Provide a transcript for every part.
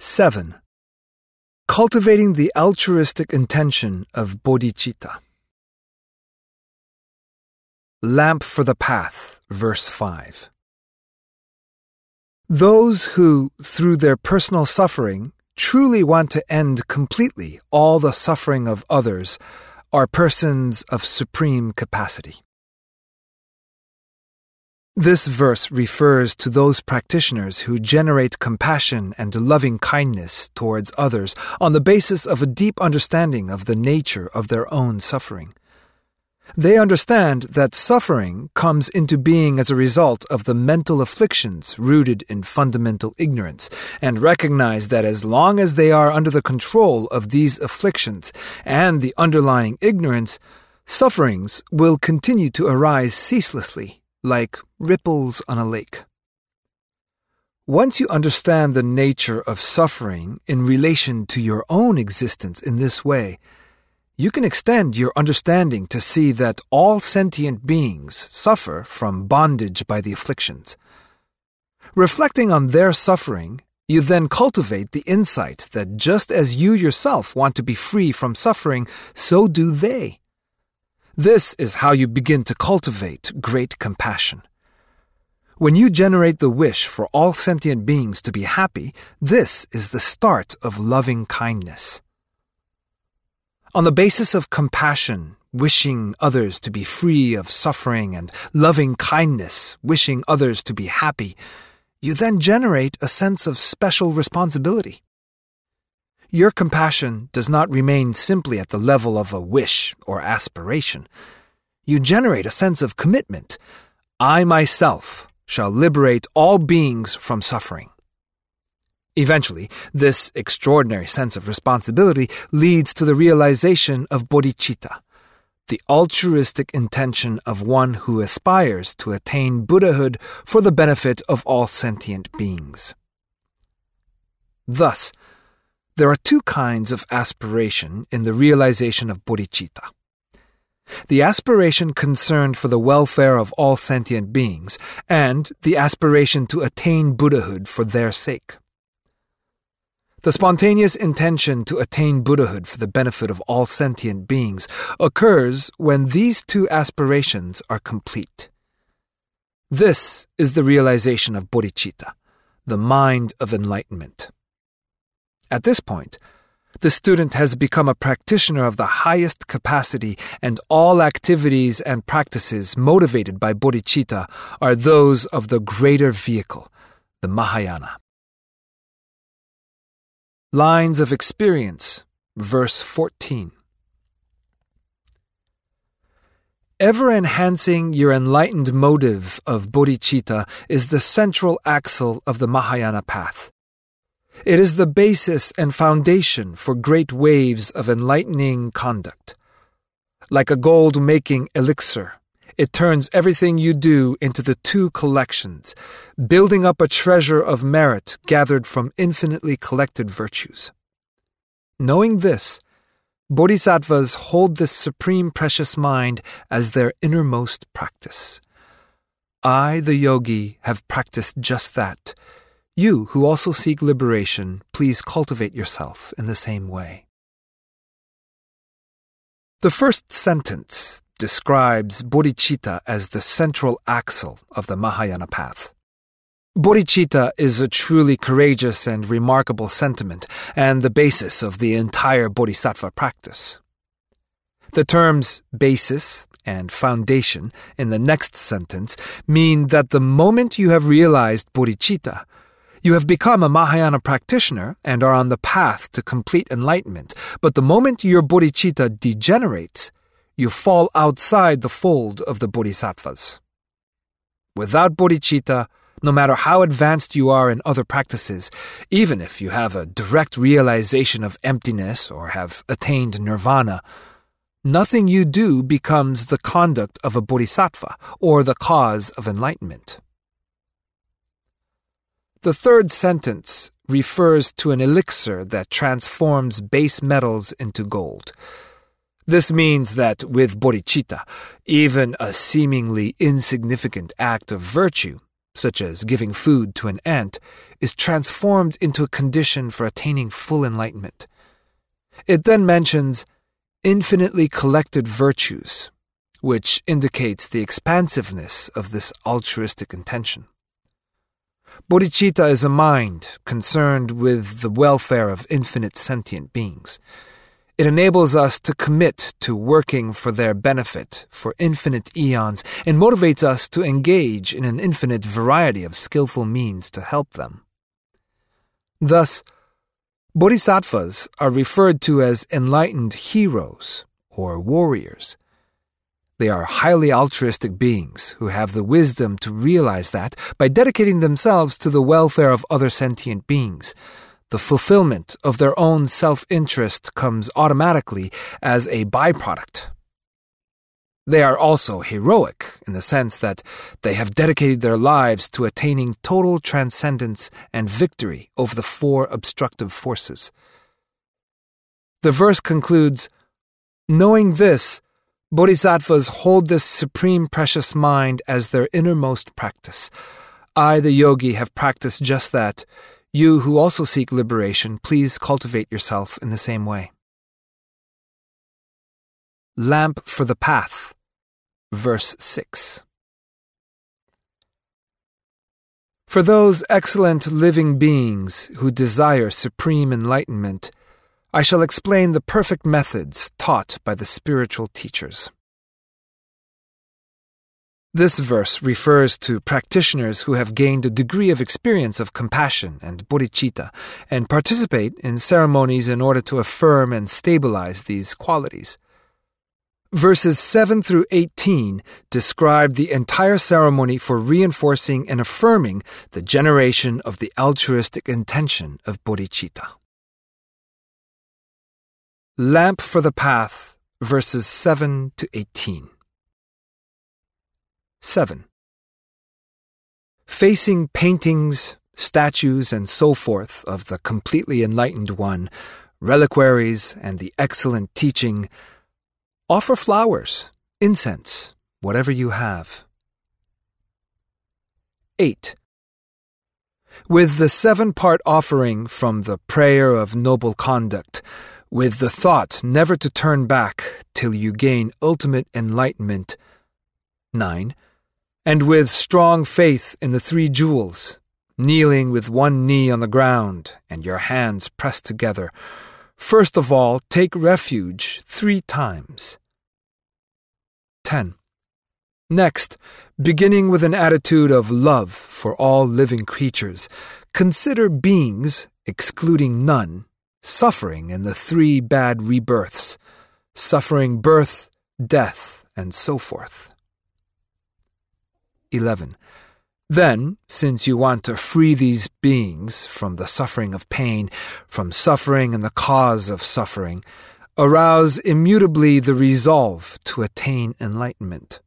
7. Cultivating the altruistic intention of bodhicitta. Lamp for the path, verse 5. Those who, through their personal suffering, truly want to end completely all the suffering of others are persons of supreme capacity. This verse refers to those practitioners who generate compassion and loving kindness towards others on the basis of a deep understanding of the nature of their own suffering. They understand that suffering comes into being as a result of the mental afflictions rooted in fundamental ignorance, and recognize that as long as they are under the control of these afflictions and the underlying ignorance, sufferings will continue to arise ceaselessly, like ripples on a lake. Once you understand the nature of suffering in relation to your own existence in this way, you can extend your understanding to see that all sentient beings suffer from bondage by the afflictions. Reflecting on their suffering, you then cultivate the insight that just as you yourself want to be free from suffering, so do they. This is how you begin to cultivate great compassion. When you generate the wish for all sentient beings to be happy, this is the start of loving kindness. On the basis of compassion, wishing others to be free of suffering, and loving kindness, wishing others to be happy, you then generate a sense of special responsibility. Your compassion does not remain simply at the level of a wish or aspiration. You generate a sense of commitment. I myself shall liberate all beings from suffering. Eventually, this extraordinary sense of responsibility leads to the realization of bodhicitta, the altruistic intention of one who aspires to attain Buddhahood for the benefit of all sentient beings. Thus, there are two kinds of aspiration in the realization of bodhicitta. The aspiration concerned for the welfare of all sentient beings, and the aspiration to attain Buddhahood for their sake. The spontaneous intention to attain Buddhahood for the benefit of all sentient beings occurs when these two aspirations are complete. This is the realization of bodhicitta, the mind of enlightenment. At this point, the student has become a practitioner of the highest capacity, and all activities and practices motivated by bodhicitta are those of the greater vehicle, the Mahayana. Lines of Experience, verse 14. Ever enhancing your enlightened motive of bodhicitta is the central axle of the Mahayana path. It is the basis and foundation for great waves of enlightening conduct. Like a gold-making elixir, it turns everything you do into the two collections, building up a treasure of merit gathered from infinitely collected virtues. Knowing this, bodhisattvas hold this supreme precious mind as their innermost practice. I, the yogi, have practiced just that. You, who also seek liberation, please cultivate yourself in the same way. The first sentence describes bodhicitta as the central axle of the Mahayana path. Bodhicitta is a truly courageous and remarkable sentiment, and the basis of the entire bodhisattva practice. The terms basis and foundation in the next sentence mean that the moment you have realized bodhicitta, you have become a Mahayana practitioner and are on the path to complete enlightenment, but the moment your bodhicitta degenerates, you fall outside the fold of the bodhisattvas. Without bodhicitta, no matter how advanced you are in other practices, even if you have a direct realization of emptiness or have attained nirvana, nothing you do becomes the conduct of a bodhisattva or the cause of enlightenment. The third sentence refers to an elixir that transforms base metals into gold. This means that with bodhicitta, even a seemingly insignificant act of virtue, such as giving food to an ant, is transformed into a condition for attaining full enlightenment. It then mentions infinitely collected virtues, which indicates the expansiveness of this altruistic intention. Bodhicitta is a mind concerned with the welfare of infinite sentient beings. It enables us to commit to working for their benefit for infinite eons and motivates us to engage in an infinite variety of skillful means to help them. Thus, bodhisattvas are referred to as enlightened heroes or warriors. They are highly altruistic beings who have the wisdom to realize that by dedicating themselves to the welfare of other sentient beings, the fulfillment of their own self-interest comes automatically as a byproduct. They are also heroic in the sense that they have dedicated their lives to attaining total transcendence and victory over the four obstructive forces. The verse concludes, "Knowing this, bodhisattvas hold this supreme precious mind as their innermost practice. I, the yogi, have practiced just that. You who also seek liberation, please cultivate yourself in the same way." Lamp for the Path, verse 6. For those excellent living beings who desire supreme enlightenment, I shall explain the perfect methods taught by the spiritual teachers. This verse refers to practitioners who have gained a degree of experience of compassion and bodhicitta and participate in ceremonies in order to affirm and stabilize these qualities. Verses 7 through 18 describe the entire ceremony for reinforcing and affirming the generation of the altruistic intention of bodhicitta. Lamp for the Path, verses 7 to 18. 7. Facing paintings, statues, and so forth of the completely enlightened one, reliquaries, and the excellent teaching, offer flowers, incense, whatever you have. 8. With the 7-part offering from the prayer of noble conduct, with the thought never to turn back till you gain ultimate enlightenment. 9. And with strong faith in the 3 jewels, kneeling with one knee on the ground and your hands pressed together, first of all take refuge 3 times. 10. Next, beginning with an attitude of love for all living creatures, consider beings, excluding none, suffering in the 3 bad rebirths, suffering birth, death, and so forth. 11. Then, since you want to free these beings from the suffering of pain, from suffering and the cause of suffering, arouse immutably the resolve to attain enlightenment.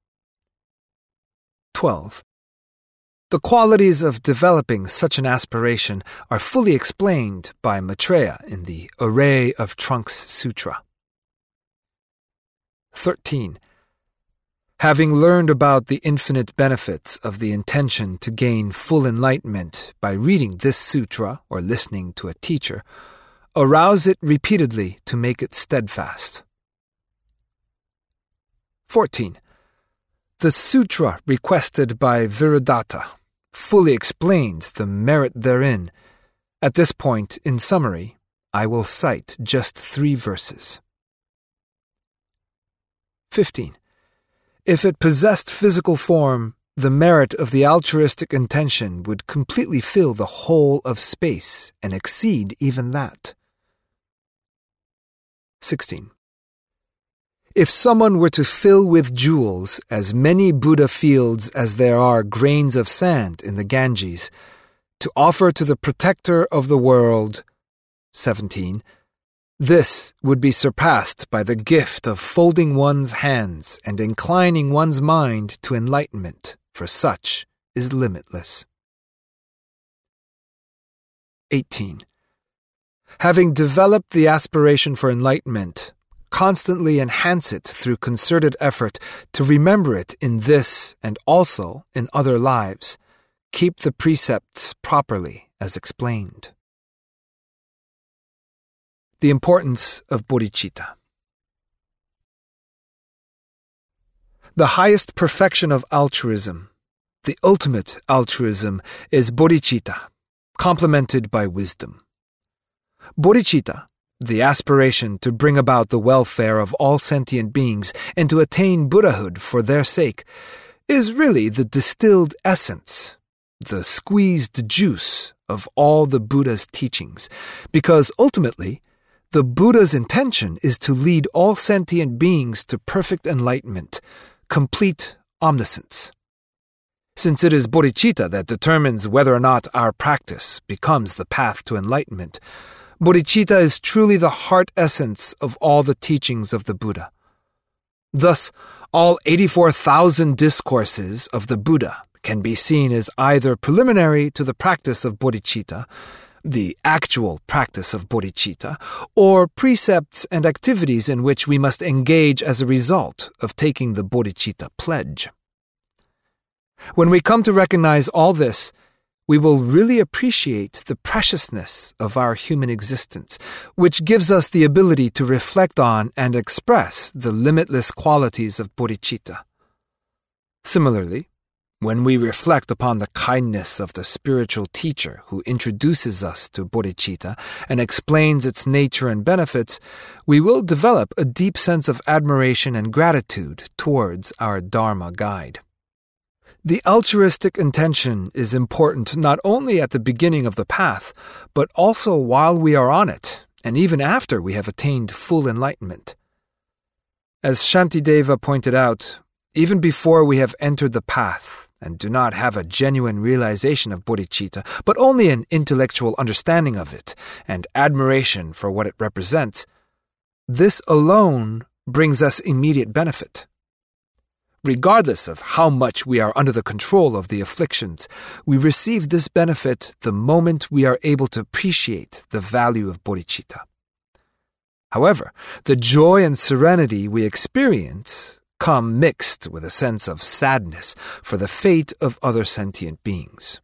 12. The qualities of developing such an aspiration are fully explained by Maitreya in the Array of Trunks Sutra. 13. Having learned about the infinite benefits of the intention to gain full enlightenment by reading this sutra or listening to a teacher, arouse it repeatedly to make it steadfast. 14. The sutra requested by Viradatta fully explains the merit therein. At this point, in summary, I will cite just 3 verses. 15. If it possessed physical form, the merit of the altruistic intention would completely fill the whole of space and exceed even that. 16. If someone were to fill with jewels as many Buddha fields as there are grains of sand in the Ganges, to offer to the protector of the world, 17, this would be surpassed by the gift of folding one's hands and inclining one's mind to enlightenment, for such is limitless. 18. Having developed the aspiration for enlightenment, constantly enhance it through concerted effort to remember it in this and also in other lives, keep the precepts properly as explained. The importance of bodhicitta. The highest perfection of altruism, the ultimate altruism, is bodhicitta, complemented by wisdom. Bodhicitta, the aspiration to bring about the welfare of all sentient beings and to attain Buddhahood for their sake, is really the distilled essence, the squeezed juice of all the Buddha's teachings, because ultimately, the Buddha's intention is to lead all sentient beings to perfect enlightenment, complete omniscience. Since it is bodhicitta that determines whether or not our practice becomes the path to enlightenment, bodhicitta is truly the heart essence of all the teachings of the Buddha. Thus, all 84,000 discourses of the Buddha can be seen as either preliminary to the practice of bodhicitta, the actual practice of bodhicitta, or precepts and activities in which we must engage as a result of taking the bodhicitta pledge. When we come to recognize all this, we will really appreciate the preciousness of our human existence, which gives us the ability to reflect on and express the limitless qualities of bodhicitta. Similarly, when we reflect upon the kindness of the spiritual teacher who introduces us to bodhicitta and explains its nature and benefits, we will develop a deep sense of admiration and gratitude towards our Dharma guide. The altruistic intention is important not only at the beginning of the path, but also while we are on it, and even after we have attained full enlightenment. As Shantideva pointed out, even before we have entered the path and do not have a genuine realization of bodhicitta, but only an intellectual understanding of it and admiration for what it represents, this alone brings us immediate benefit. Regardless of how much we are under the control of the afflictions, we receive this benefit the moment we are able to appreciate the value of bodhicitta. However, the joy and serenity we experience come mixed with a sense of sadness for the fate of other sentient beings.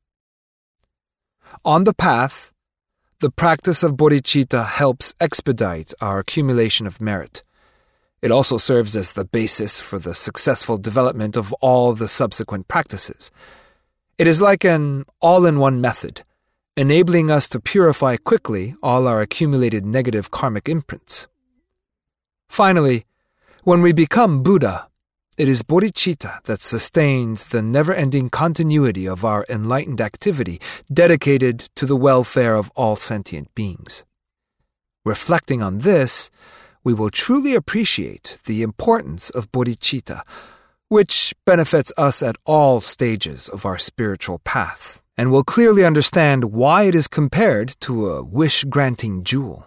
On the path, the practice of bodhicitta helps expedite our accumulation of merit. It also serves as the basis for the successful development of all the subsequent practices. It is like an all-in-one method, enabling us to purify quickly all our accumulated negative karmic imprints. Finally, when we become Buddha, it is bodhicitta that sustains the never-ending continuity of our enlightened activity dedicated to the welfare of all sentient beings. Reflecting on this, we will truly appreciate the importance of bodhicitta, which benefits us at all stages of our spiritual path, and will clearly understand why it is compared to a wish-granting jewel.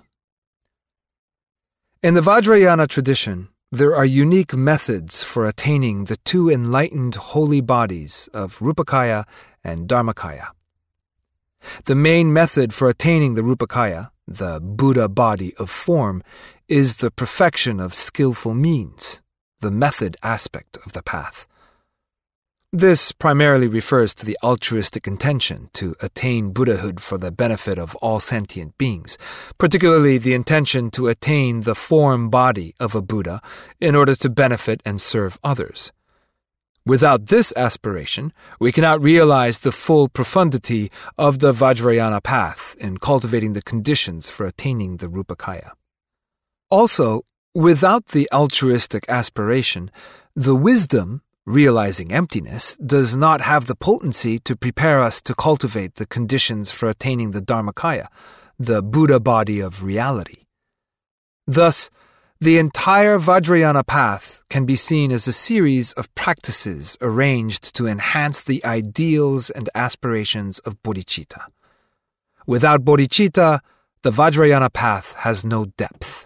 In the Vajrayana tradition, there are unique methods for attaining the two enlightened holy bodies of Rupakaya and Dharmakaya. The main method for attaining the Rupakaya, the Buddha body of form, is the perfection of skillful means, the method aspect of the path. This primarily refers to the altruistic intention to attain Buddhahood for the benefit of all sentient beings, particularly the intention to attain the form body of a Buddha in order to benefit and serve others. Without this aspiration, we cannot realize the full profundity of the Vajrayana path in cultivating the conditions for attaining the Rupakaya. Also, without the altruistic aspiration, the wisdom, realizing emptiness, does not have the potency to prepare us to cultivate the conditions for attaining the Dharmakaya, the Buddha body of reality. Thus, the entire Vajrayana path can be seen as a series of practices arranged to enhance the ideals and aspirations of bodhicitta. Without bodhicitta, the Vajrayana path has no depth.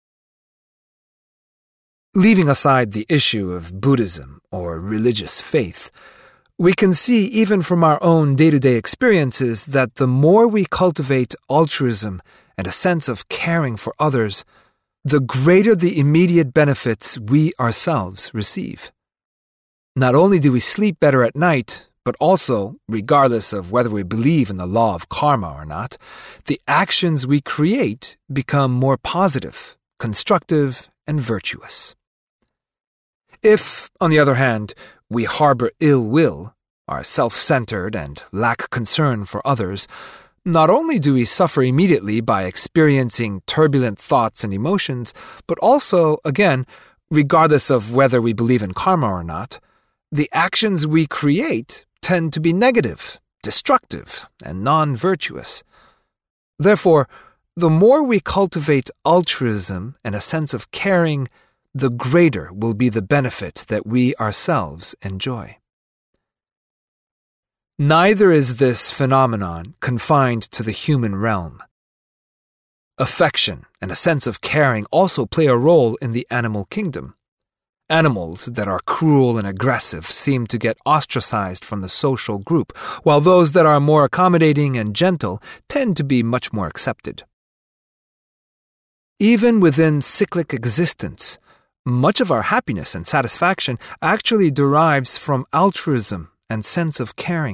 Leaving aside the issue of Buddhism or religious faith, we can see even from our own day-to-day experiences that the more we cultivate altruism and a sense of caring for others, the greater the immediate benefits we ourselves receive. Not only do we sleep better at night, but also, regardless of whether we believe in the law of karma or not, the actions we create become more positive, constructive, and virtuous. If, on the other hand, we harbor ill will, are self-centered, and lack concern for others, not only do we suffer immediately by experiencing turbulent thoughts and emotions, but also, again, regardless of whether we believe in karma or not, the actions we create tend to be negative, destructive, and non-virtuous. Therefore, the more we cultivate altruism and a sense of caring, the greater will be the benefit that we ourselves enjoy. Neither is this phenomenon confined to the human realm. Affection and a sense of caring also play a role in the animal kingdom. Animals that are cruel and aggressive seem to get ostracized from the social group, while those that are more accommodating and gentle tend to be much more accepted. Even within cyclic existence, much of our happiness and satisfaction actually derives from altruism and sense of caring.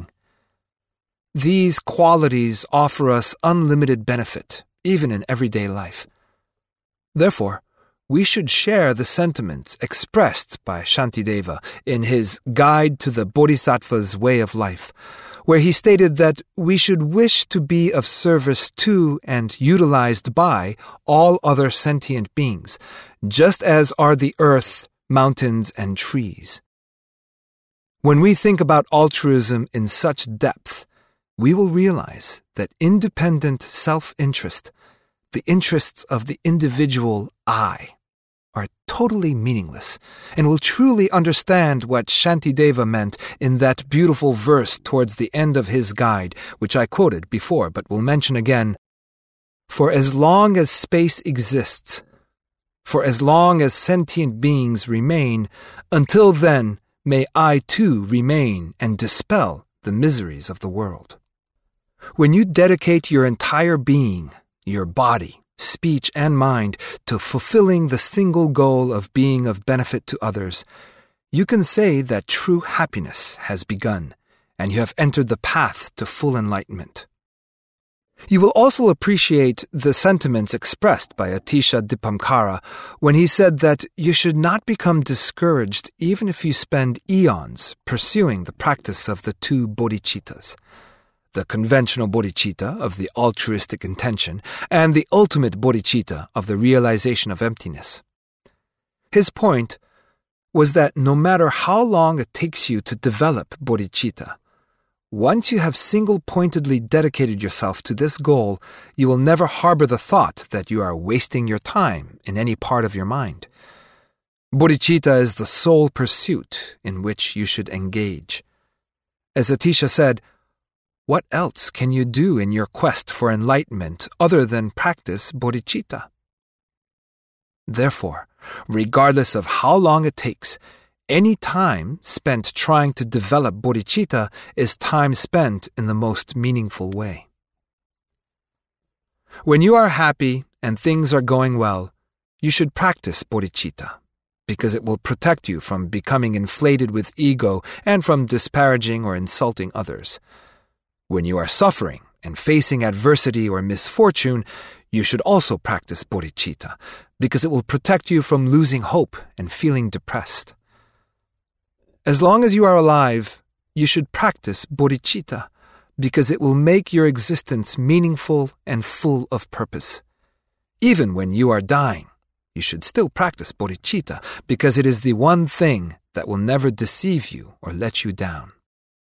These qualities offer us unlimited benefit, even in everyday life. Therefore, we should share the sentiments expressed by Shantideva in his Guide to the Bodhisattva's Way of Life, where he stated that we should wish to be of service to and utilized by all other sentient beings, just as are the earth, mountains, and trees. When we think about altruism in such depth, we will realize that independent self-interest, the interests of the individual I, are totally meaningless, and will truly understand what Shantideva meant in that beautiful verse towards the end of his guide, which I quoted before but will mention again. For as long as space exists, for as long as sentient beings remain, until then may I too remain and dispel the miseries of the world. When you dedicate your entire being, your body, speech, and mind to fulfilling the single goal of being of benefit to others, you can say that true happiness has begun, and you have entered the path to full enlightenment. You will also appreciate the sentiments expressed by Atisha Dipankara when he said that you should not become discouraged even if you spend eons pursuing the practice of the two bodhicittas, the conventional bodhicitta of the altruistic intention, and the ultimate bodhicitta of the realization of emptiness. His point was that no matter how long it takes you to develop bodhicitta, once you have single-pointedly dedicated yourself to this goal, you will never harbor the thought that you are wasting your time in any part of your mind. Bodhicitta is the sole pursuit in which you should engage. As Atisha said, what else can you do in your quest for enlightenment other than practice bodhicitta? Therefore, regardless of how long it takes, any time spent trying to develop bodhicitta is time spent in the most meaningful way. When you are happy and things are going well, you should practice bodhicitta, because it will protect you from becoming inflated with ego and from disparaging or insulting others. When you are suffering and facing adversity or misfortune, you should also practice bodhicitta, because it will protect you from losing hope and feeling depressed. As long as you are alive, you should practice bodhicitta, because it will make your existence meaningful and full of purpose. Even when you are dying, you should still practice bodhicitta, because it is the one thing that will never deceive you or let you down.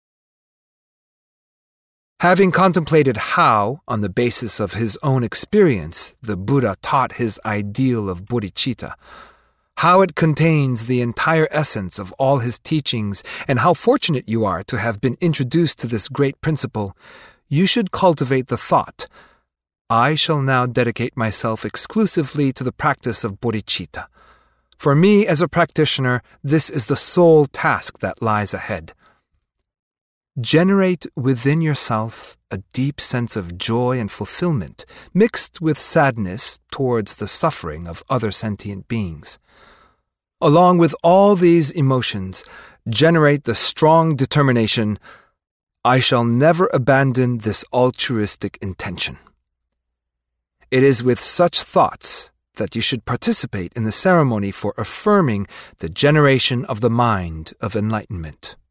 Having contemplated how, on the basis of his own experience, the Buddha taught his ideal of bodhicitta, how it contains the entire essence of all his teachings, and how fortunate you are to have been introduced to this great principle, you should cultivate the thought, I shall now dedicate myself exclusively to the practice of bodhicitta. For me, as a practitioner, this is the sole task that lies ahead. Generate within yourself a deep sense of joy and fulfillment, mixed with sadness towards the suffering of other sentient beings. Along with all these emotions, generate the strong determination, I shall never abandon this altruistic intention. It is with such thoughts that you should participate in the ceremony for affirming the generation of the mind of enlightenment.